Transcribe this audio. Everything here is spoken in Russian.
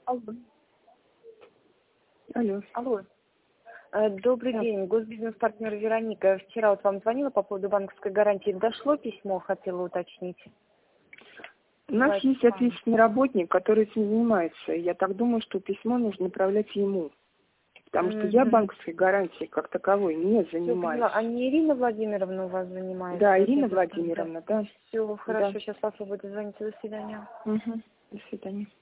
Алло. Алло. Алло. Добрый день, госбизнес-партнер Вероника. Вчера вот вам звонила по поводу банковской гарантии. Дошло письмо, хотела уточнить. У нас есть ответственный работник, который этим занимается. Я так думаю, что письмо нужно направлять ему. Потому что я банковской гарантией как таковой не занимаюсь. А не Ирина Владимировна у вас занимается? Да, Ирина Владимировна, да. Все, хорошо, Да. сейчас попробую дозвониться. До свидания. Угу. До свидания.